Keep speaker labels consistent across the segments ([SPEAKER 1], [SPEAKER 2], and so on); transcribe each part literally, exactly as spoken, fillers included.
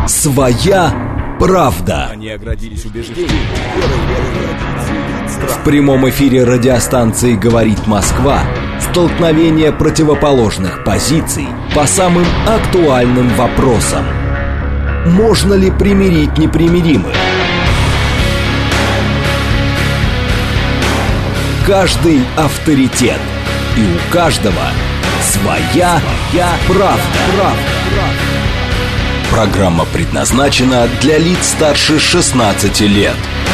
[SPEAKER 1] Своя правда.
[SPEAKER 2] Они оградились убеждением.
[SPEAKER 1] В прямом эфире радиостанции «Говорит Москва» столкновение противоположных позиций по самым актуальным вопросам. Можно ли примирить непримиримых? Каждый авторитет, и у каждого своя правда. Программа предназначена для лиц старше шестнадцати лет.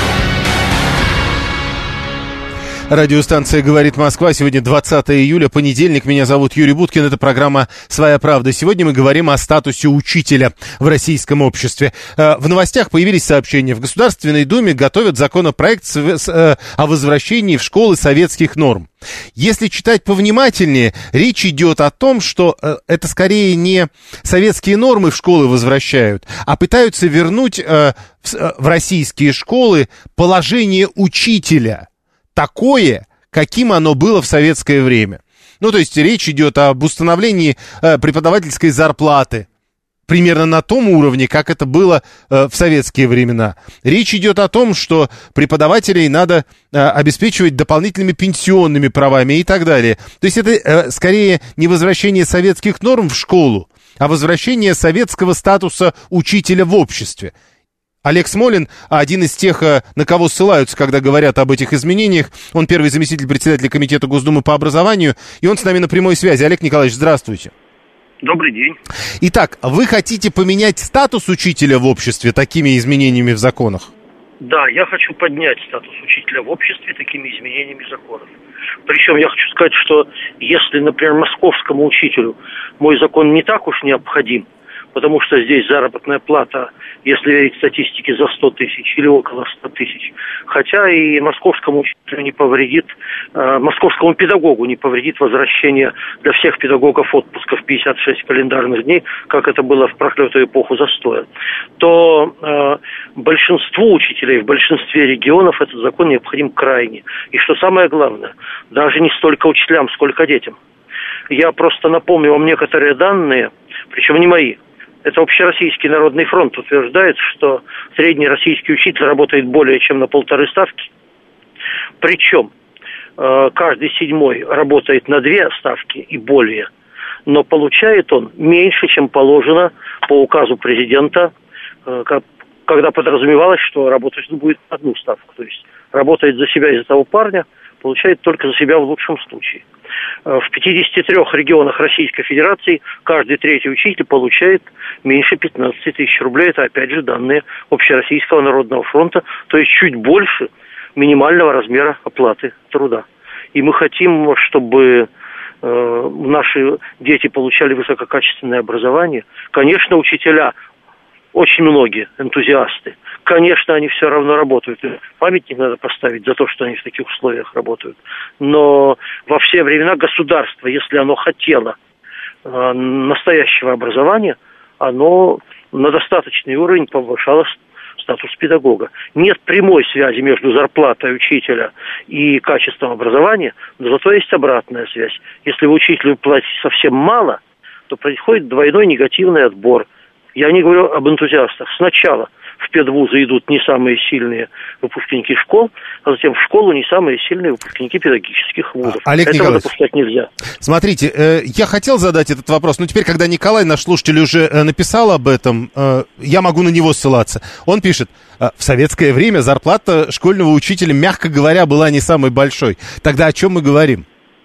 [SPEAKER 3] Радиостанция «Говорит Москва». Сегодня двадцатое июля, понедельник. Меня зовут Юрий Буткин. Это программа «Своя правда». Сегодня мы говорим о статусе учителя в российском обществе. В новостях появились сообщения. В Государственной Думе готовят законопроект о возвращении в школы советских норм. Если читать повнимательнее, речь идет о том, что это скорее не советские нормы в школы возвращают, а пытаются вернуть в российские школы положение учителя такое, каким оно было в советское время. Ну, то есть речь идет об установлении э, преподавательской зарплаты примерно на том уровне, как это было э, в советские времена. Речь идет о том, что преподавателей надо э, обеспечивать дополнительными пенсионными правами и так далее. То есть это э, скорее не возвращение советских норм в школу, а возвращение советского статуса учителя в обществе. Олег Смолин, один из тех, на кого ссылаются, когда говорят об этих изменениях. Он первый заместитель председателя Комитета Госдумы по образованию, и он с нами на прямой связи. Олег Николаевич, здравствуйте.
[SPEAKER 4] Добрый день.
[SPEAKER 3] Итак, вы хотите поменять статус учителя в обществе такими изменениями в законах?
[SPEAKER 4] Да, я хочу поднять статус учителя в обществе такими изменениями законов. Причем я хочу сказать, что если, например, московскому учителю мой закон не так уж необходим, потому что здесь заработная плата, если верить статистике, за сто тысяч или около ста тысяч. Хотя и московскому учителю не повредит, э, московскому педагогу не повредит возвращение для всех педагогов отпуска в пятьдесят шесть календарных дней, как это было в проклятую эпоху застоя, то э, большинству учителей в большинстве регионов этот закон необходим крайне. И что самое главное, даже не столько учителям, сколько детям. Я просто напомню вам некоторые данные, причем не мои. Это Общероссийский народный фронт утверждает, что средний российский учитель работает более чем на полторы ставки. Причем э, каждый седьмой работает на две ставки и более. Но получает он меньше, чем положено по указу президента, э, когда подразумевалось, что работать он будет на одну ставку. То есть работает за себя и за того парня, получает только за себя в лучшем случае. В пятидесяти трёх регионах Российской Федерации каждый третий учитель получает меньше пятнадцати тысяч рублей. Это, опять же, данные Общероссийского народного фронта, то есть чуть больше минимального размера оплаты труда. И мы хотим, чтобы э, наши дети получали высококачественное образование. Конечно, учителя, очень многие энтузиасты, конечно, они все равно работают. Памятник надо поставить за то, что они в таких условиях работают. Но во все времена государство, если оно хотело э, настоящего образования, оно на достаточный уровень повышало статус педагога. Нет прямой связи между зарплатой учителя и качеством образования, но зато есть обратная связь. Если вы учителю платите совсем мало, то происходит двойной негативный отбор. Я не говорю об энтузиастах. Сначала в педвузы идут не самые сильные выпускники школ, а затем в школу не самые сильные выпускники педагогических вузов.
[SPEAKER 3] Олег
[SPEAKER 4] Этого
[SPEAKER 3] Николаевич,
[SPEAKER 4] допускать нельзя.
[SPEAKER 3] Смотрите, э, я хотел задать этот вопрос, но теперь, когда Николай, наш слушатель, уже э, написал об этом, э, я могу на него ссылаться. Он пишет: э, в советское время зарплата школьного учителя, мягко говоря, была не самой большой. Тогда о чем мы говорим?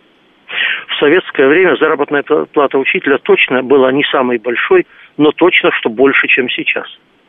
[SPEAKER 4] В советское время заработная плата учителя точно была не самой большой, но точно, что больше, чем сейчас.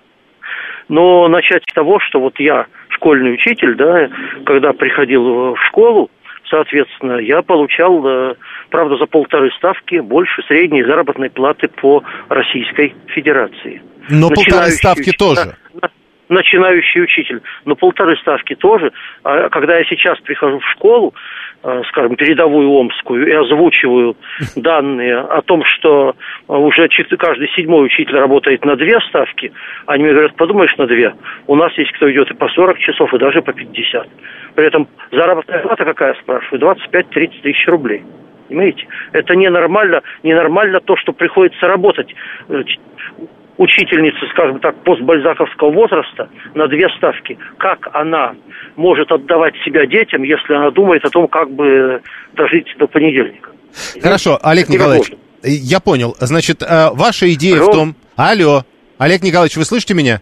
[SPEAKER 4] Но начать с того, что вот я школьный учитель, да, когда приходил в школу, соответственно, я получал, правда, за полторы ставки больше средней заработной платы по Российской Федерации.
[SPEAKER 3] Но полторы ставки
[SPEAKER 4] учитель,
[SPEAKER 3] тоже.
[SPEAKER 4] Начинающий учитель, но полторы ставки тоже. А когда я сейчас прихожу в школу, скажем, передовую омскую, и озвучиваю данные о том, что уже каждый седьмой учитель работает на две ставки, они мне говорят: подумаешь, на две. У нас есть кто идет и по сорок часов, и даже по пятьдесят. При этом заработная плата какая, спрашиваю, двадцать пять - тридцать тысяч рублей. Понимаете? Это ненормально, ненормально то, что приходится работать учительницы, скажем так, постбальзаковского возраста на две ставки. Как она может отдавать себя детям, если она думает о том, как бы дожить до понедельника?
[SPEAKER 3] Хорошо, Олег Николаевич, я понял. Значит, ваша идея Алло. в том... Алло, Олег Николаевич, вы слышите меня?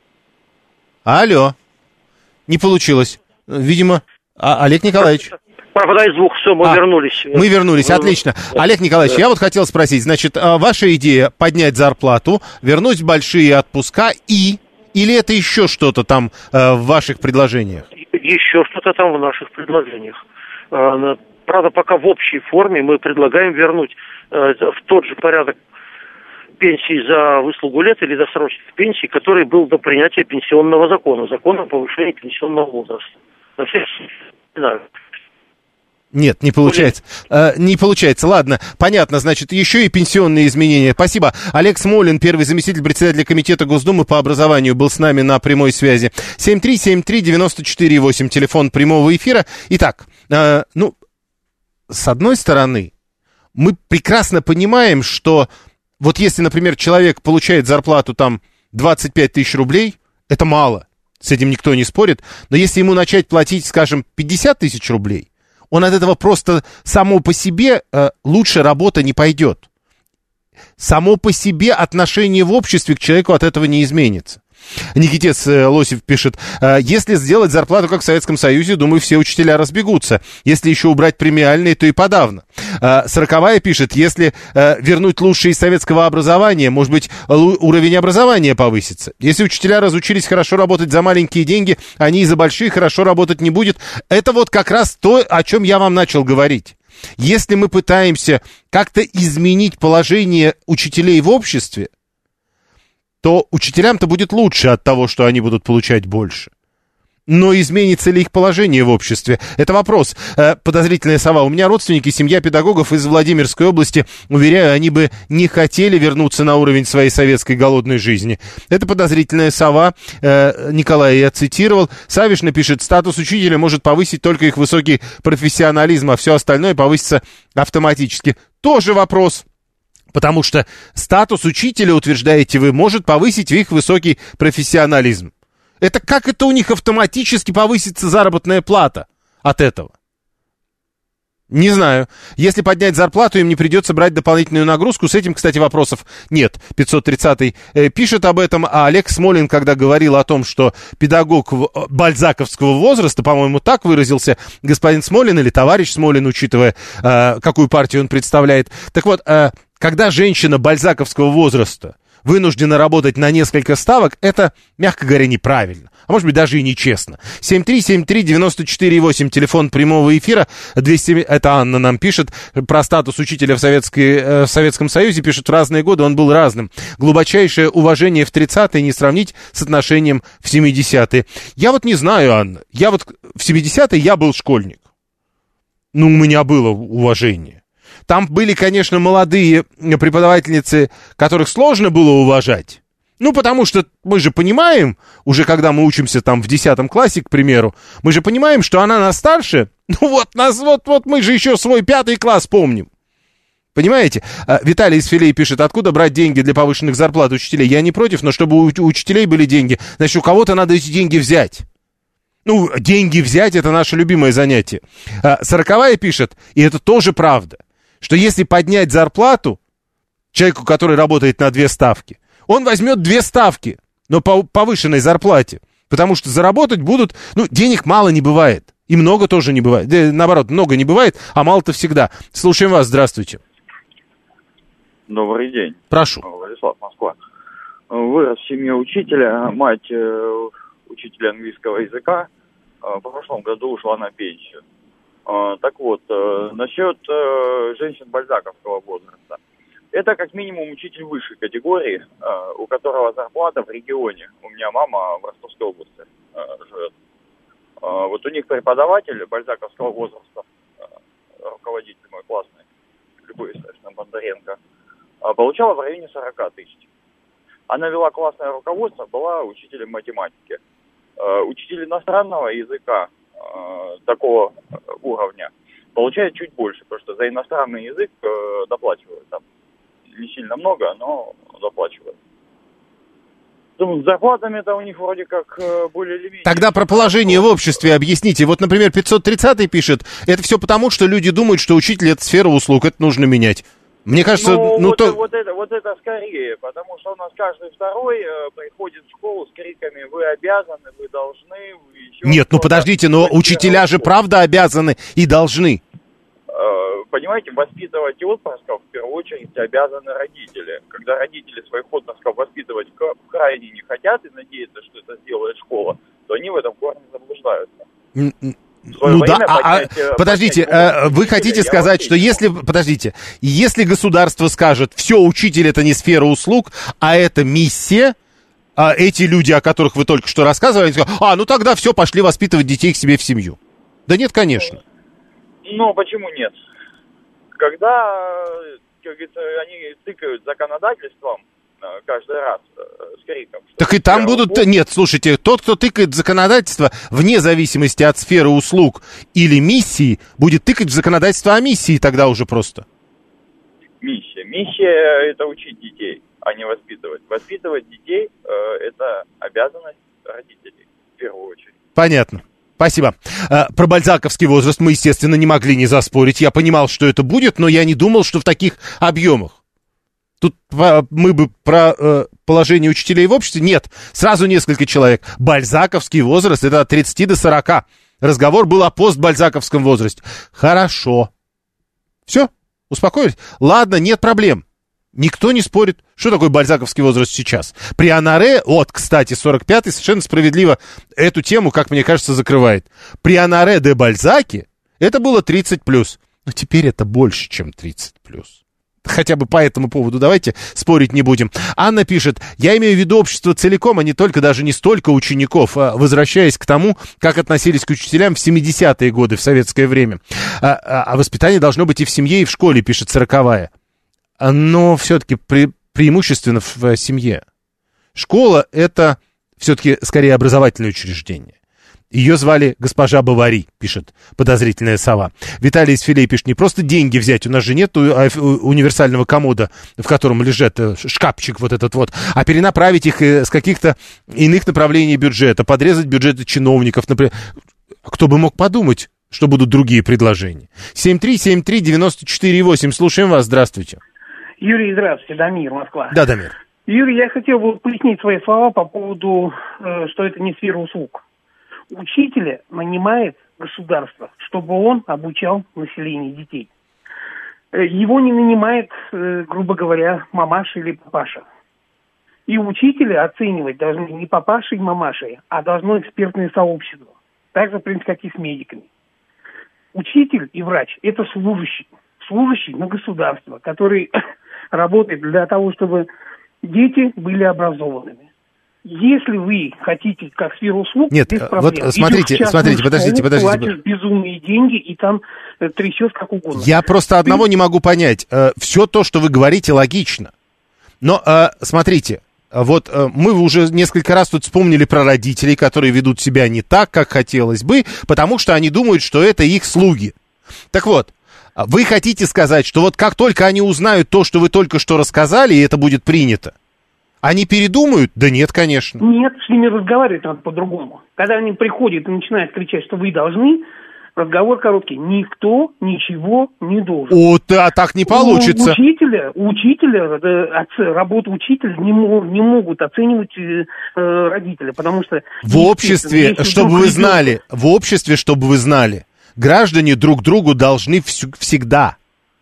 [SPEAKER 3] Алло, не получилось. Видимо, а, Олег Николаевич...
[SPEAKER 4] Пропадает звук, все, мы а, вернулись.
[SPEAKER 3] Мы вернулись, отлично. Да. Олег Николаевич, да. я вот хотел спросить, значит, ваша идея поднять зарплату, вернуть большие отпуска и... Или это еще что-то там э, в ваших предложениях?
[SPEAKER 4] Еще что-то там в наших предложениях. Э, правда, пока в общей форме мы предлагаем вернуть э, в тот же порядок пенсии за выслугу лет или досрочных пенсий, который был до принятия пенсионного закона, закона о повышении пенсионного возраста. На всех случаях.
[SPEAKER 3] Нет, не получается. Э, не получается. Ладно, понятно, значит, еще и пенсионные изменения. Спасибо. Олег Смолин, первый заместитель председателя комитета Госдумы по образованию, был с нами на прямой связи. семь три семь три девять четыре восемь, телефон прямого эфира. Итак, э, ну, с одной стороны, мы прекрасно понимаем, что вот если, например, человек получает зарплату там двадцать пять тысяч рублей, это мало, с этим никто не спорит, но если ему начать платить, скажем, пятьдесят тысяч рублей, он от этого просто само по себе э, лучше работа не пойдет. Само по себе отношение в обществе к человеку от этого не изменится. Никитец э, Лосев пишет, э, если сделать зарплату, как в Советском Союзе, думаю, все учителя разбегутся. Если еще убрать премиальные, то и подавно. Э, Сороковая пишет, если э, вернуть лучшее из советского образования, может быть, л- уровень образования повысится. Если учителя разучились хорошо работать за маленькие деньги, они и за большие хорошо работать не будут. Это вот как раз то, о чем я вам начал говорить. Если мы пытаемся как-то изменить положение учителей в обществе, то учителям-то будет лучше от того, что они будут получать больше. Но изменится ли их положение в обществе? Это вопрос. Э, подозрительная сова. У меня родственники, семья педагогов из Владимирской области. Уверяю, они бы не хотели вернуться на уровень своей советской голодной жизни. Это подозрительная сова. Э, Николай я цитировал. Савиш напишет, статус учителя может повысить только их высокий профессионализм, а все остальное повысится автоматически. Тоже вопрос. Потому что статус учителя, утверждаете вы, может повысить их высокий профессионализм. Это как это у них автоматически повысится заработная плата от этого? Не знаю. Если поднять зарплату, им не придется брать дополнительную нагрузку. С этим, кстати, вопросов нет. пятьсот тридцатый э, пишет об этом, а Олег Смолин, когда говорил о том, что педагог бальзаковского возраста, по-моему, так выразился господин Смолин или товарищ Смолин, учитывая, э, какую партию он представляет. Так вот, э, когда женщина бальзаковского возраста вынуждена работать на несколько ставок, это, мягко говоря, неправильно. А может быть, даже и нечестно. семь три семь три девять четыре восемь, телефон прямого эфира. двести, это Анна нам пишет про статус учителя в, Советской, э, в Советском Союзе. Пишет, в разные годы он был разным. Глубочайшее уважение в тридцатые не сравнить с отношением в семидесятые. Я вот не знаю, Анна. Я вот в семидесятые я был школьник. Ну, у меня было уважение. Там были, конечно, молодые преподавательницы, которых сложно было уважать. Ну, потому что мы же понимаем, уже когда мы учимся там в десятом классе, к примеру, мы же понимаем, что она нас старше. Ну вот, нас, вот, вот мы же еще свой пятый класс помним. Понимаете? Виталий из Филей пишет, откуда брать деньги для повышенных зарплат учителей? Я не против, но чтобы у учителей были деньги, значит, у кого-то надо эти деньги взять. Ну, деньги взять — это наше любимое занятие. Сороковая пишет, и это тоже правда, что если поднять зарплату человеку, который работает на две ставки, он возьмет две ставки, но по повышенной зарплате, потому что заработать будут, ну, денег мало не бывает, и много тоже не бывает, да, наоборот, много не бывает, а мало-то всегда. Слушаем вас, здравствуйте.
[SPEAKER 2] Добрый день.
[SPEAKER 3] Прошу.
[SPEAKER 2] Владислав, Москва. Вырос в семье учителя, мать э, учителя английского языка, э, в прошлом году ушла на пенсию. Так вот, насчет женщин бальзаковского возраста. Это как минимум учитель высшей категории, у которого зарплата в регионе. У меня мама в Ростовской области живет. Вот у них преподаватель бальзаковского возраста, руководитель мой классный, Любовь Исаевна Бондаренко, получала в районе сорок тысяч. Она вела классное руководство, была учителем математики. Учитель иностранного языка такого уровня получает чуть больше, потому что за иностранный язык э, доплачивают там не сильно много, но доплачивают. С зарплатами-то у них вроде как более или менее.
[SPEAKER 3] Тогда про положение в обществе объясните. Вот, например, пятьсот тридцатый пишет, это все потому, что люди думают, что учитель — это сфера услуг, это нужно менять. Мне кажется,
[SPEAKER 2] ну,
[SPEAKER 3] ну
[SPEAKER 2] вот,
[SPEAKER 3] то...
[SPEAKER 2] вот, это, вот это скорее, потому что у нас каждый второй э, приходит в школу с криками: вы обязаны, вы должны, вы еще...
[SPEAKER 3] Нет, ну подождите, но учителя же правда обязаны и должны.
[SPEAKER 2] Понимаете, воспитывать отпрысков в первую очередь обязаны родители. Когда родители своих отпрысков воспитывать крайне не хотят и надеются, что это сделает школа, то они в этом корне заблуждаются.
[SPEAKER 3] Ну да, а, а, подождите, а, вы хотите сказать, что если, подождите, если государство скажет, все, учитель — это не сфера услуг, а это миссия, а эти люди, о которых вы только что рассказывали, они скажут: а, ну тогда все, пошли воспитывать детей к себе в семью. Да нет, конечно.
[SPEAKER 2] Ну, почему нет? Когда, как говорится, они тыкают законодательством каждый раз с криком...
[SPEAKER 3] Так и там будут... Услуг... Нет, слушайте, тот, кто тыкает законодательство, вне зависимости от сферы услуг или миссии, будет тыкать в законодательство о миссии тогда уже просто.
[SPEAKER 2] Миссия. Миссия — это учить детей, а не воспитывать. Воспитывать детей э, — это обязанность родителей, в первую очередь.
[SPEAKER 3] Понятно. Спасибо. Про бальзаковский возраст мы, естественно, не могли не заспорить. Я понимал, что это будет, но я не думал, что в таких объемах. Тут мы бы про э, положение учителей в обществе. Нет, сразу несколько человек. Бальзаковский возраст — это от тридцати до сорока. Разговор был о постбальзаковском возрасте. Хорошо. Все? Успокоились? Ладно, нет проблем. Никто не спорит, что такое бальзаковский возраст сейчас. При Анаре, вот, кстати, сорок пятый совершенно справедливо эту тему, как мне кажется, закрывает. При Анаре де Бальзаке это было тридцать плюс. Но теперь это больше, чем тридцать плюс. Хотя бы по этому поводу давайте спорить не будем. Анна пишет: я имею в виду общество целиком, а не только, даже не столько учеников, а возвращаясь к тому, как относились к учителям в семидесятые годы, в советское время. А, а, а воспитание должно быть и в семье, и в школе, пишет сороковая. Но все-таки пре- преимущественно в, в семье. Школа — это все-таки скорее образовательное учреждение. Ее звали госпожа Бавари, пишет подозрительная сова. Виталий из Филей пишет: не просто деньги взять, у нас же нет универсального комода, в котором лежит шкафчик вот этот вот, а перенаправить их с каких-то иных направлений бюджета, подрезать бюджеты чиновников, например. Кто бы мог подумать, что будут другие предложения. семь три семь три девяносто четыре восемь. Слушаем вас, здравствуйте.
[SPEAKER 5] Юрий, здравствуйте, Дамир, Москва.
[SPEAKER 3] Да, Дамир.
[SPEAKER 5] Юрий, я хотел бы пояснить свои слова по поводу, что это не сфера услуг. Учителя нанимает государство, чтобы он обучал население детей. Его не нанимает, грубо говоря, мамаша или папаша. И учителя оценивать должны не папаши и мамаши, а должно экспертное сообщество. Так же, в принципе, как и с медиками. Учитель и врач – это служащий. Служащий на государство, который работает для того, чтобы дети были образованными. Если вы хотите как сферу услуг,
[SPEAKER 3] нет,
[SPEAKER 5] без проблем.
[SPEAKER 3] Вот смотрите, смотрите, подождите, подождите.
[SPEAKER 5] Платишь безумные деньги и там э, трясешь как угодно.
[SPEAKER 3] Я просто одного Ты... не могу понять. Э, все то, что вы говорите, логично. Но э, смотрите, вот э, мы уже несколько раз тут вспомнили про родителей, которые ведут себя не так, как хотелось бы, потому что они думают, что это их слуги. Так вот, вы хотите сказать, что вот как только они узнают то, что вы только что рассказали, и это будет принято, они передумают? Да нет, конечно.
[SPEAKER 5] Нет, с ними разговаривать надо по-другому. Когда они приходят и начинают кричать, что вы должны, разговор короткий. Никто ничего не должен.
[SPEAKER 3] О, да, так не получится.
[SPEAKER 5] У учителя, у учителя работу учителя не, не могут оценивать э, родители, потому что...
[SPEAKER 3] В обществе, чтобы вы знали, в обществе, чтобы вы знали, граждане друг другу должны вс- всегда...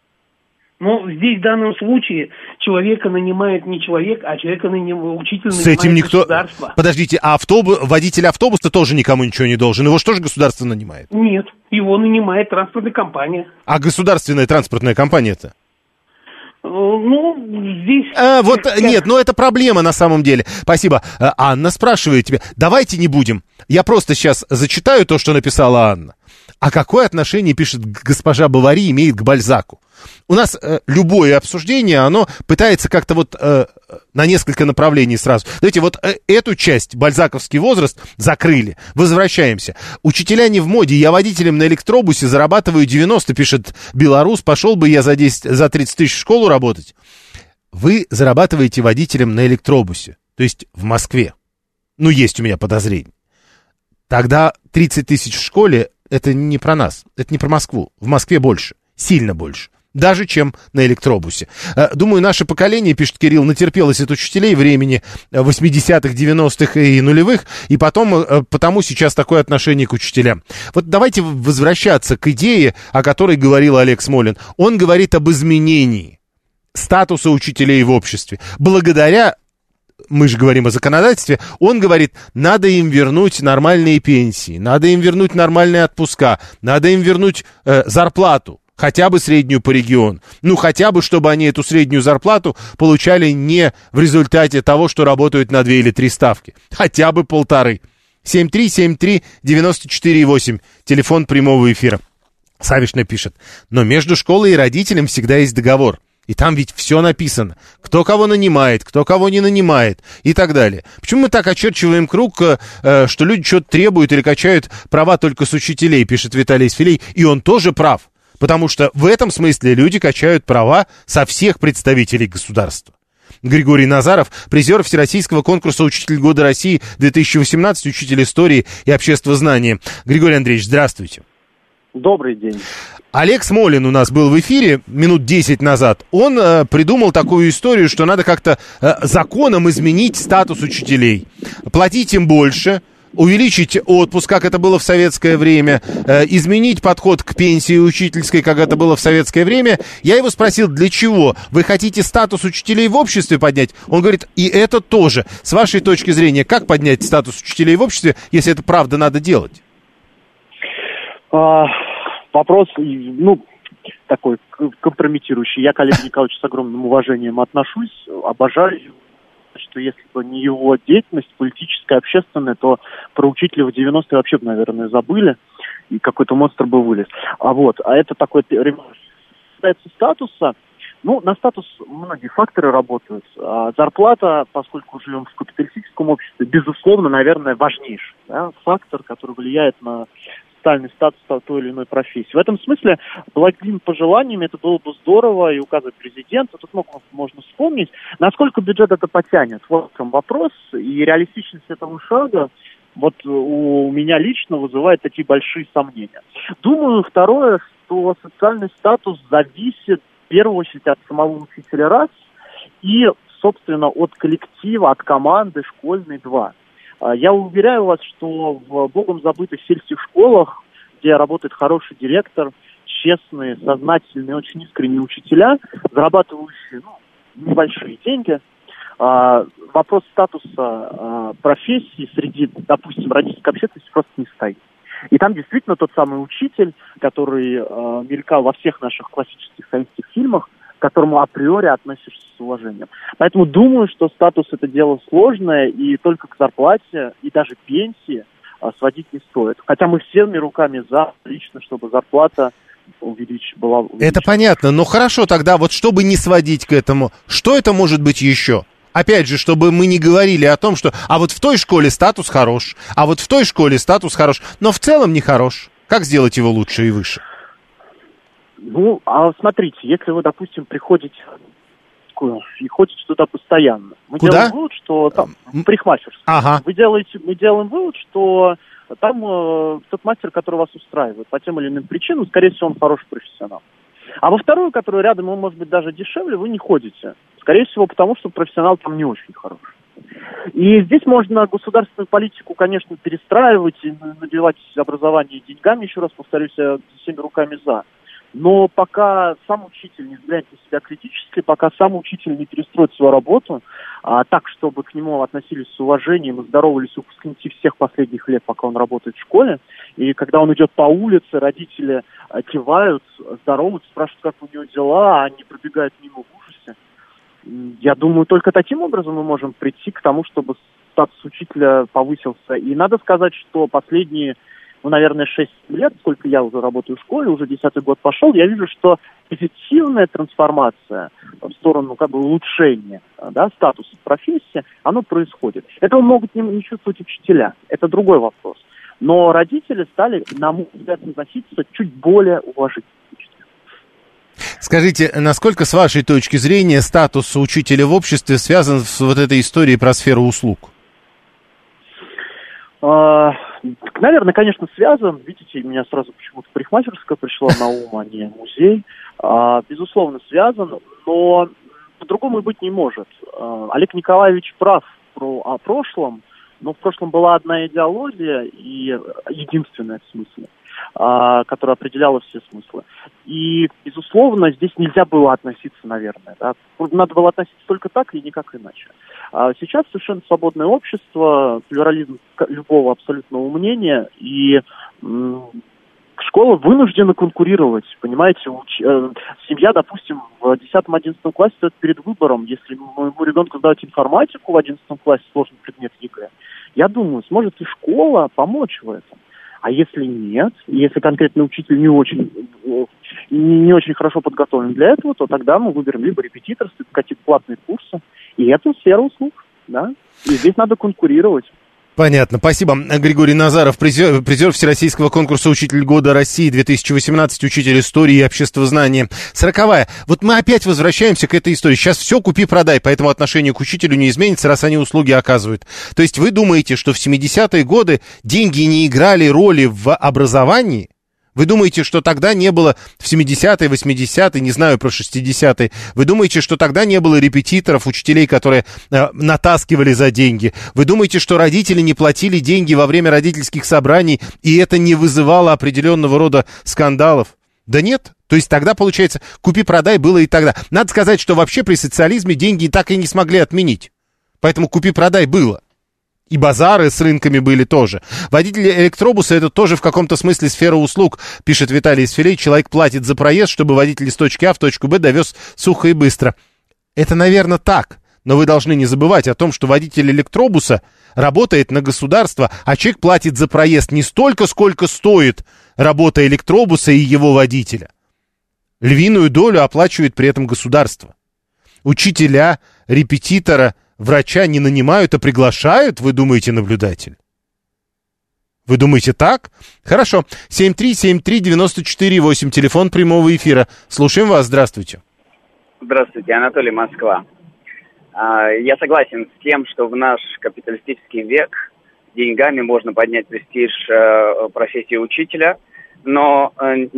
[SPEAKER 5] Ну, здесь в данном случае человека нанимает не человек, а человека нанимает, учитель нанимает
[SPEAKER 3] С этим никто...
[SPEAKER 5] государство.
[SPEAKER 3] Подождите, а автобус, водитель автобуса тоже никому ничего не должен? Его что же государство нанимает?
[SPEAKER 5] Нет, его нанимает транспортная компания.
[SPEAKER 3] А государственная транспортная компания-то?
[SPEAKER 5] Ну, здесь...
[SPEAKER 3] А, вот, нет, ну это проблема на самом деле. Спасибо. Анна спрашивает тебя. Давайте не будем. Я просто сейчас зачитаю то, что написала Анна. А какое отношение, пишет госпожа Бавари, имеет к Бальзаку? У нас э, любое обсуждение, оно пытается как-то вот э, на несколько направлений сразу. Знаете, вот э, эту часть, бальзаковский возраст, закрыли. Возвращаемся. Учителя не в моде. Я водителем на электробусе зарабатываю девяносто, пишет белорус. Пошел бы я за, десять, за тридцать тысяч в школу работать. Вы зарабатываете водителем на электробусе. то есть в Москве, ну, есть у меня подозрение, тогда тридцать тысяч в школе — это не про нас, это не про Москву. В Москве больше, сильно больше. Даже чем на электробусе. Думаю, наше поколение, пишет Кирилл, натерпелось от учителей времени восьмидесятых, девяностых и нулевых, и потом, потому сейчас такое отношение к учителям. Вот давайте возвращаться к идее, о которой говорил Олег Смолин. Он говорит об изменении статуса учителей в обществе. Благодаря, мы же говорим о законодательстве, он говорит, надо им вернуть нормальные пенсии, надо им вернуть нормальные отпуска, надо им вернуть э, зарплату. Хотя бы среднюю по региону. Ну, хотя бы, чтобы они эту среднюю зарплату получали не в результате того, что работают на две или три ставки. Хотя бы полторы. семь три семь три девять четыре восемь. Телефон прямого эфира. Савишна пишет. Но между школой и родителем всегда есть договор. И там ведь все написано. Кто кого нанимает, кто кого не нанимает и так далее. Почему мы так очерчиваем круг, э, что люди что-то требуют или качают права только с учителей, пишет Виталий Сфилей. И он тоже прав. Потому что в этом смысле люди качают права со всех представителей государства. Григорий Назаров, призер Всероссийского конкурса «Учитель года России» две тысячи восемнадцать, учитель истории и обществознания. Григорий Андреевич, здравствуйте.
[SPEAKER 6] Добрый день.
[SPEAKER 3] Олег Смолин у нас был в эфире минут десять назад. Он э, придумал такую историю, что надо как-то э, законом изменить статус учителей. Платить им больше, увеличить отпуск, как это было в советское время, э, изменить подход к пенсии учительской, как это было в советское время. Я его спросил, для чего? Вы хотите статус учителей в обществе поднять? Он говорит, и это тоже. С вашей точки зрения, как поднять статус учителей в обществе, если это правда надо делать?
[SPEAKER 6] А, вопрос, ну, такой компрометирующий. Я к Олегу Николаевичу с огромным уважением отношусь, обожаю его. Что если бы не его деятельность политическая, общественная, то про учителя в девяностые вообще бы, наверное, забыли, и какой-то монстр бы вылез. А вот, а это такой ремарк. Касается статуса, ну, на статус многие факторы работают. А зарплата, поскольку живем в капиталистическом обществе, безусловно, наверное, важнейший, да, фактор, который влияет на социальный статус той или иной профессии. В этом смысле, благими пожеланиями, это было бы здорово, и указы президента, тут можно вспомнить, насколько бюджет это потянет. Вот в чем вопрос, и реалистичность этого шага вот у меня лично вызывает такие большие сомнения. Думаю, второе, что социальный статус зависит в первую очередь от самого учителя раз, и, собственно, от коллектива, от команды школьной два. Я уверяю вас, что в богом забытых сельских школах, где работает хороший директор, честные, сознательные, очень искренние учителя, зарабатывающие ну, небольшие деньги, вопрос статуса профессии среди, допустим, родительской общественности просто не стоит. И там действительно тот самый учитель, который мелькал во всех наших классических советских фильмах, к которому априори относишься с уважением. Поэтому думаю, что статус — это дело сложное, и только к зарплате и даже пенсии а, сводить не стоит. Хотя мы всеми руками за, лично, чтобы зарплата увелич... была увеличена.
[SPEAKER 3] Это понятно, но хорошо тогда, вот чтобы не сводить к этому, что это может быть еще? Опять же, чтобы мы не говорили о том, что а вот в той школе статус хорош, а вот в той школе статус хорош, но в целом не хорош. Как сделать его лучше и выше?
[SPEAKER 6] Ну, а смотрите, если вы, допустим, приходите и ходите туда постоянно, мы
[SPEAKER 3] Куда?
[SPEAKER 6] делаем вывод, что там, в парикмахерскую.
[SPEAKER 3] Ага.
[SPEAKER 6] Вы делаете, мы делаем вывод, что там э, тот мастер, который вас устраивает по тем или иным причинам, скорее всего, он хороший профессионал. А во вторую, которая рядом, он может быть даже дешевле, вы не ходите. Скорее всего, потому что профессионал там не очень хороший. И здесь можно государственную политику, конечно, перестраивать и набивать образование деньгами, еще раз повторюсь, я всеми руками за. Но пока сам учитель не взглянет на себя критически, пока сам учитель не перестроит свою работу а, так, чтобы к нему относились с уважением и здоровались выпускники всех последних лет, пока он работает в школе, и когда он идет по улице, родители а, кивают, здороваются, спрашивают, как у него дела, а они пробегают мимо в ужасе. Я думаю, только таким образом мы можем прийти к тому, чтобы статус учителя повысился. И надо сказать, что последние ну, наверное, шесть лет, сколько я уже работаю в школе, уже десятый год пошел, я вижу, что позитивная трансформация в сторону как бы улучшения да, статуса профессии, оно происходит. Этого могут не, не чувствовать учителя, это другой вопрос. Но родители стали, на мой взгляд, относиться чуть более уважительно.
[SPEAKER 3] Скажите, насколько, с вашей точки зрения, статус учителя в обществе связан с вот этой историей про сферу услуг?
[SPEAKER 6] А, наверное, конечно, связан. Видите, у меня сразу почему-то парикмахерская пришла на ум, а не музей. А, безусловно, связан, но по-другому и быть не может. А, Олег Николаевич прав про, о прошлом, но в прошлом была одна идеология, и единственная в смысле, а, которая определяла все смыслы. И, безусловно, здесь нельзя было относиться, наверное. Да? Надо было относиться только так и никак иначе. А сейчас совершенно свободное общество, плюрализм любого абсолютного мнения, и м- школа вынуждена конкурировать, понимаете, уч- э, семья, допустим, в десятом-одиннадцатом классе стоит перед выбором, если моему ребенку сдавать информатику в одиннадцатом классе, сложный предмет ЕГЭ, я думаю, сможет ли школа помочь в этом. А если нет, если конкретный учитель не очень, не очень хорошо подготовлен для этого, то тогда мы выберем либо репетиторство, какие-то платные курсы, и это сфера услуг, да, и здесь надо конкурировать.
[SPEAKER 3] Понятно. Спасибо. Григорий Назаров, призер, призер Всероссийского конкурса «Учитель года России» две тысячи восемнадцать, учитель истории и обществознания. Сороковая. Вот мы опять возвращаемся к этой истории. Сейчас все купи-продай, поэтому отношение к учителю не изменится, раз они услуги оказывают. То есть вы думаете, что в семидесятые годы деньги не играли роли в образовании? Вы думаете, что тогда не было в семидесятые, восьмидесятые, не знаю про шестидесятые, вы думаете, что тогда не было репетиторов, учителей, которые э, натаскивали за деньги? Вы думаете, что родители не платили деньги во время родительских собраний, и это не вызывало определенного рода скандалов? Да нет. То есть тогда, получается, купи-продай было и тогда. Надо сказать, что вообще при социализме деньги так и не смогли отменить. Поэтому купи-продай было. И базары с рынками были тоже. Водители электробуса — это тоже в каком-то смысле сфера услуг, пишет Виталий из Филей. Человек платит за проезд, чтобы водитель из точки А в точку Б довез сухо и быстро. Это, наверное, так. Но вы должны не забывать о том, что водитель электробуса работает на государство, а человек платит за проезд не столько, сколько стоит работа электробуса и его водителя. Львиную долю оплачивает при этом государство. Учителя, репетитора, врача не нанимают, а приглашают, вы думаете, наблюдатель? Вы думаете так? Хорошо. семь три семь три девять четыре восемь, телефон прямого эфира. Слушаем вас, здравствуйте.
[SPEAKER 7] Здравствуйте, Анатолий, Москва. Я согласен с тем, что в наш капиталистический век деньгами можно поднять престиж профессии учителя, но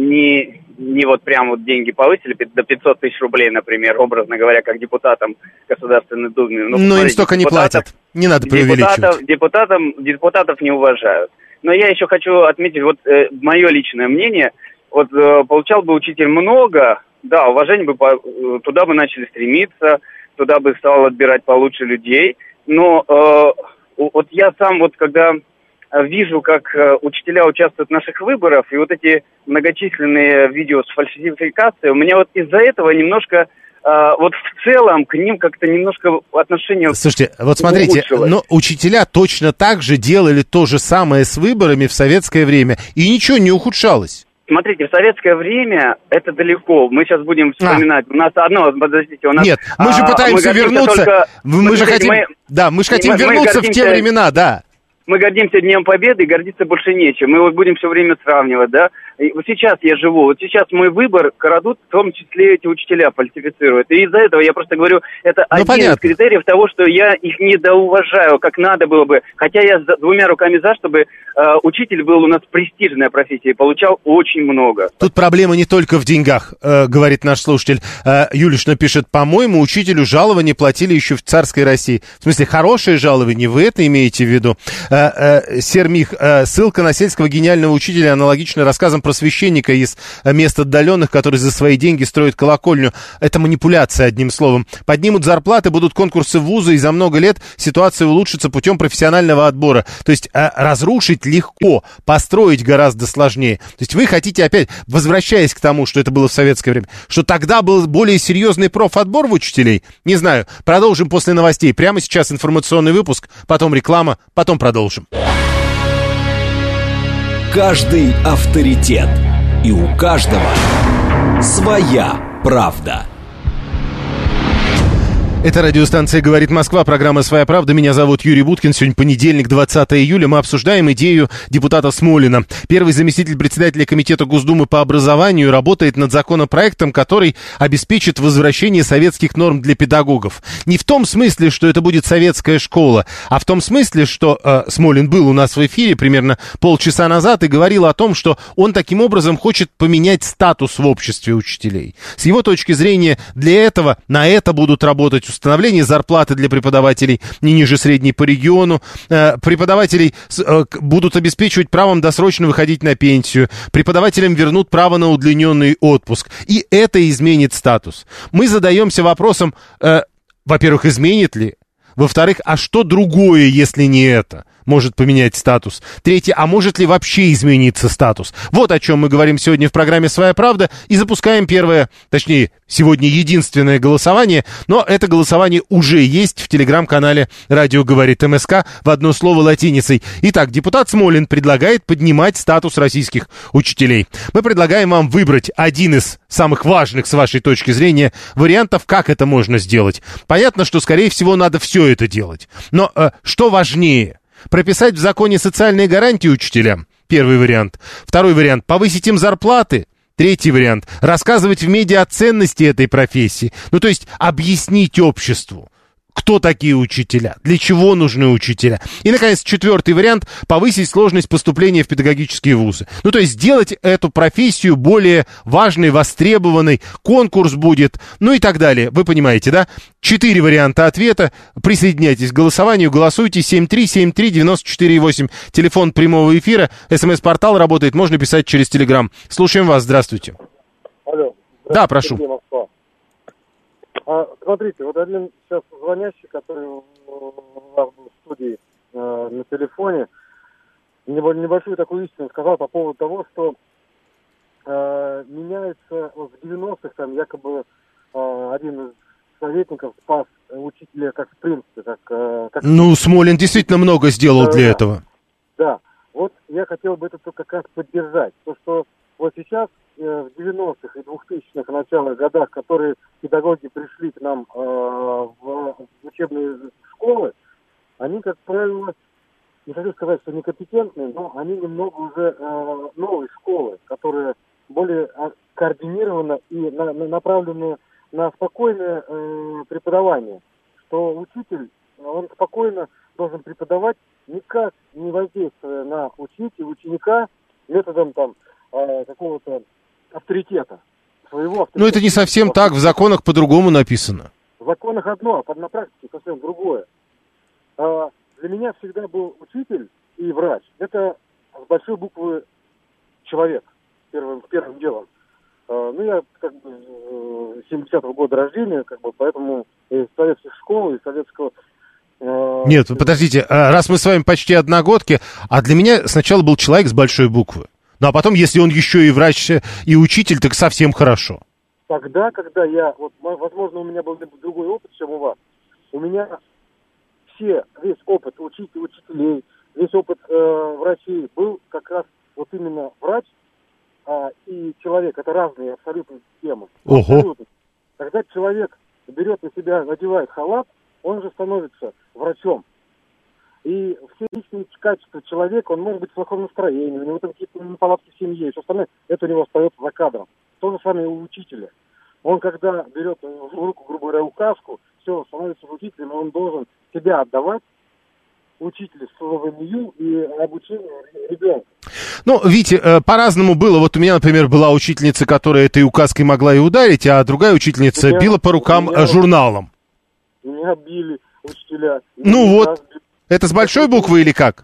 [SPEAKER 7] не, не вот прям вот деньги повысили до пятьсот тысяч рублей, например, образно говоря, как депутатам Государственной Думы.
[SPEAKER 3] Ну, но им столько не платят, не надо преувеличивать.
[SPEAKER 7] Депутатов, депутатам, депутатов не уважают. Но я еще хочу отметить, вот э, мое личное мнение, вот э, получал бы учитель много, да, уважение бы, по, э, туда бы начали стремиться, туда бы стал отбирать получше людей, но э, вот я сам вот когда... вижу, как э, учителя участвуют в наших выборах, и вот эти многочисленные видео с фальсификацией, у меня вот из-за этого немножко, э, вот в целом, к ним как-то немножко отношение...
[SPEAKER 3] Слушайте, вот смотрите, но учителя точно так же делали то же самое с выборами в советское время, и ничего не ухудшалось.
[SPEAKER 7] Смотрите, в советское время это далеко. Мы сейчас будем вспоминать. А. У нас одно, подождите, у нас...
[SPEAKER 3] Нет, мы же пытаемся мы вернуться... Только... Мы, мы же хотим... Мы... Да, мы же хотим мы, вернуться мы гордимся... в те времена, да.
[SPEAKER 7] Мы гордимся Днем Победы, и гордиться больше нечем. Мы вот будем все время сравнивать, да. И вот сейчас я живу, вот сейчас мой выбор крадут, в том числе эти учителя фальсифицируют. И из-за этого я просто говорю, это ну, один понятно. из критериев того, что я их недоуважаю, как надо было бы. Хотя я с двумя руками за, чтобы э, учитель был у нас престижная профессия и получал очень много.
[SPEAKER 3] Тут проблема не только в деньгах, э, говорит наш слушатель. Э, Юлишна пишет, по-моему, учителю жалования платили еще в царской России. В смысле, хорошее жалование, вы это имеете в виду? Э, э, Сермих, э, ссылка на сельского гениального учителя аналогична рассказам про священника из мест отдаленных, который за свои деньги строит колокольню. Это манипуляция, одним словом. Поднимут зарплаты, будут конкурсы в вузы, и за много лет ситуация улучшится путем профессионального отбора. То есть э, разрушить легко, построить гораздо сложнее. То есть вы хотите опять, возвращаясь к тому, что это было в советское время, что тогда был более серьезный профотбор в учителей? Не знаю. Продолжим после новостей. Прямо сейчас информационный выпуск, потом реклама, потом продолжим.
[SPEAKER 1] Каждый авторитет. И у каждого своя правда.
[SPEAKER 3] Это радиостанция «Говорит Москва», программа «Своя правда». Меня зовут Юрий Буткин. Сегодня понедельник, двадцатое июля. Мы обсуждаем идею депутата Смолина. Первый заместитель председателя Комитета Госдумы по образованию работает над законопроектом, который обеспечит возвращение советских норм для педагогов. Не в том смысле, что это будет советская школа, а в том смысле, что э, Смолин был у нас в эфире примерно полчаса назад и говорил о том, что он таким образом хочет поменять статус в обществе учителей. С его точки зрения, для этого, на это будут работать установление зарплаты для преподавателей не ниже средней по региону. Э, преподавателей э, будут обеспечивать правом досрочно выходить на пенсию. Преподавателям вернут право на удлиненный отпуск. И это изменит статус. Мы задаемся вопросом, э, во-первых, изменит ли? Во-вторых, а что другое, если не это, может поменять статус? Третье, а может ли вообще измениться статус? Вот о чем мы говорим сегодня в программе «Своя правда». И запускаем первое, точнее, сегодня единственное голосование, но это голосование уже есть в телеграм-канале «Радио говорит МСК» в одно слово латиницей. Итак, депутат Смолин предлагает поднимать статус российских учителей. Мы предлагаем вам выбрать один из самых важных, с вашей точки зрения, вариантов, как это можно сделать. Понятно, что, скорее всего, надо все это делать. Но э, что важнее? Прописать в законе социальные гарантии учителям? Первый вариант. Второй вариант. Повысить им зарплаты? Третий вариант. Рассказывать в медиа о ценности этой профессии. Ну, то есть объяснить обществу, кто такие учителя, для чего нужны учителя. И, наконец, четвертый вариант – повысить сложность поступления в педагогические вузы. Ну, то есть сделать эту профессию более важной, востребованной, конкурс будет, ну и так далее. Вы понимаете, да? Четыре варианта ответа. Присоединяйтесь к голосованию, голосуйте. семь три семь три девять четыре восемь. Телефон прямого эфира. СМС-портал работает, можно писать через Телеграм. Слушаем вас, здравствуйте.
[SPEAKER 8] Алло.
[SPEAKER 3] Да, прошу.
[SPEAKER 8] А, смотрите, вот один сейчас звонящий, который у вас был в студии э, на телефоне, небольшую такую истину сказал по поводу того, что э, меняется вот в девяностых, там якобы э, один из советников спас учителя как в принципе, как... Э, как...
[SPEAKER 3] Ну, Смолин действительно много сделал э, для да. этого.
[SPEAKER 8] Да, вот я хотел бы это только как раз поддержать, то что вот сейчас в девяностых и двухтысячных началах годах, которые педагоги пришли к нам э, в учебные школы, они, как правило, не хочу сказать, что некомпетентные, но они немного уже э, новой школы, которые более координированно и на, на, направлены на спокойное э, преподавание. Что учитель, он спокойно должен преподавать, никак не воздействуя на учителя, ученика методом там э, какого-то авторитета. Своего авторитета.
[SPEAKER 3] Но это не совсем так, в законах по-другому написано.
[SPEAKER 8] В законах одно, а на практике совсем другое. А, для меня всегда был учитель и врач. Это с большой буквы человек, первым, первым делом. А, ну, я как бы семидесятого года рождения, как бы, поэтому из советских школ, из советского... А,
[SPEAKER 3] Нет, подождите, раз мы с вами почти одногодки, а для меня сначала был человек с большой буквы. Ну, а потом, если он еще и врач, и учитель, так совсем хорошо.
[SPEAKER 8] Тогда, когда я, вот, возможно, у меня был другой опыт, чем у вас, у меня все, весь опыт учителей, учителей, весь опыт э, врачей был как раз вот именно врач э, и человек. Это разные абсолютно темы.
[SPEAKER 3] Ого.
[SPEAKER 8] Абсолютно. Когда человек берет на себя, надевает халат, он же становится врачом. И все личные качества человека, он может быть в плохом настроении, у него там какие-то неполадки в семье, все остальное, это у него остается за кадром. То же самое и у учителя. Он, когда берет в руку, грубо говоря, указку, все, становится учителем, он должен себя отдавать учителю, служению и обучению ребенка.
[SPEAKER 3] Ну, видите, по-разному было. Вот у меня, например, была учительница, которая этой указкой могла и ударить, а другая учительница меня, била по рукам меня, журналом.
[SPEAKER 8] Меня били учителя.
[SPEAKER 3] Ну вот. Это с большой буквы или как?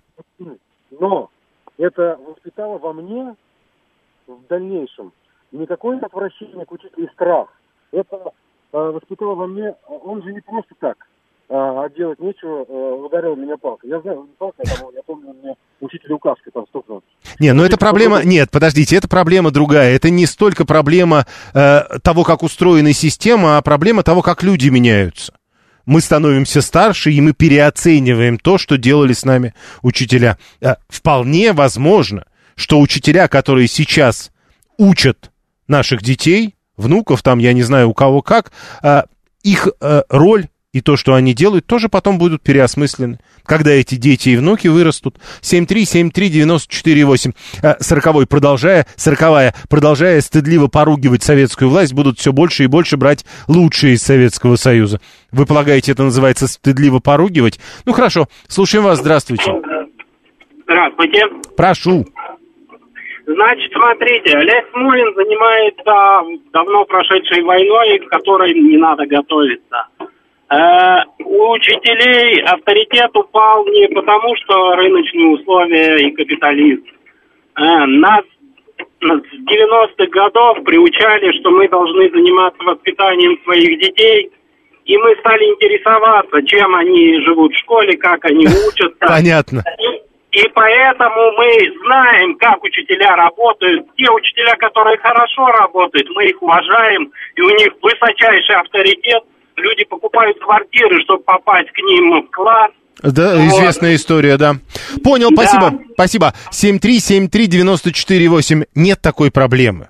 [SPEAKER 8] Но это воспитало во мне в дальнейшем не какое-то отвращение к учителю и страх. Это э, воспитало во мне, он же не просто так, э, а делать нечего, э, ударил меня палкой. Я знаю, не палкой, а я помню, мне учитель указкой там стукнул.
[SPEAKER 3] Не, ну это проблема, нет, подождите, это проблема другая. Это не столько проблема э, того, как устроена система, а проблема того, как люди меняются. Мы становимся старше, и мы переоцениваем то, что делали с нами учителя. Вполне возможно, что учителя, которые сейчас учат наших детей, внуков, там, я не знаю, у кого как, их роль и то, что они делают, тоже потом будут переосмыслены, когда эти дети и внуки вырастут. семь три семь три девять четыре восемь. Сороковой, продолжая, сороковая, продолжая стыдливо поругивать советскую власть, будут все больше и больше брать лучшие из Советского Союза. Вы полагаете, это называется стыдливо поругивать? Ну, хорошо. Слушаем вас. Здравствуйте.
[SPEAKER 9] Здравствуйте.
[SPEAKER 3] Прошу.
[SPEAKER 9] Значит, смотрите, Олег Смолин занимается давно прошедшей войной, к которой не надо готовиться. Э, у учителей авторитет упал не потому, что рыночные условия и капитализм. Э, нас с девяностых годов приучали, что мы должны заниматься воспитанием своих детей, и мы стали интересоваться, чем они живут в школе, как они учатся.
[SPEAKER 3] Понятно.
[SPEAKER 9] И поэтому мы знаем, как учителя работают. Те учителя, которые хорошо работают, мы их уважаем, и у них высочайший авторитет. Люди покупают квартиры, чтобы попасть к ним в класс.
[SPEAKER 3] Да, вот. Известная история, да. Понял, да. Спасибо, спасибо. семь три семь три девять четыре восемь. Нет такой проблемы.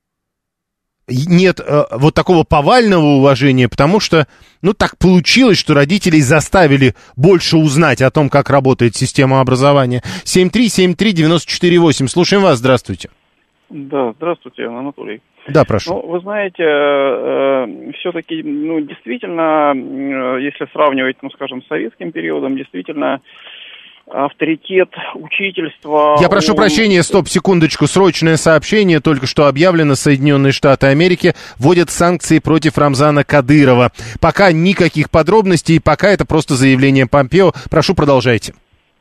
[SPEAKER 3] Нет э, вот такого повального уважения, потому что, ну, так получилось, что родителей заставили больше узнать о том, как работает система образования. семь три семь три девять четыре восемь. Слушаем вас, здравствуйте.
[SPEAKER 10] Да, здравствуйте, Анатолий.
[SPEAKER 3] Да, прошу.
[SPEAKER 10] Ну, вы знаете, э, все-таки, ну, действительно, э, если сравнивать, ну, скажем, с советским периодом, действительно, авторитет учительства...
[SPEAKER 3] Я прошу он... прощения, стоп, секундочку, срочное сообщение, только что объявлено: Соединенные Штаты Америки вводят санкции против Рамзана Кадырова. Пока никаких подробностей, пока это просто заявление Помпео. Прошу, продолжайте.